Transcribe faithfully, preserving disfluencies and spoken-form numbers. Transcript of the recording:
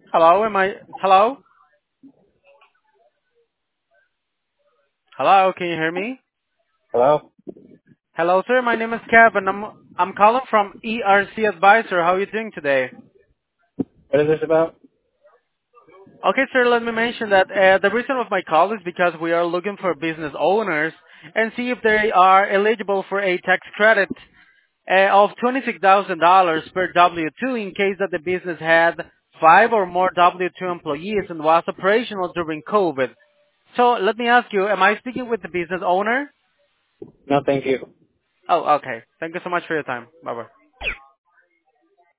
Hello, am I? Hello? Hello, can you hear me? Hello? Hello, sir. My name is Kevin. I'm I'm calling from E R C Advisor. How are you doing today? What is this about? Okay, sir. Let me mention that uh, the reason of my call is because we are looking for business owners and see if they are eligible for a tax credit uh, of twenty-six thousand dollars per W two in case that the business had five or more W two employees and was operational during COVID. So let me ask you, am I speaking with the business owner? No, thank you. Oh, okay. Thank you so much for your time. Bye-bye.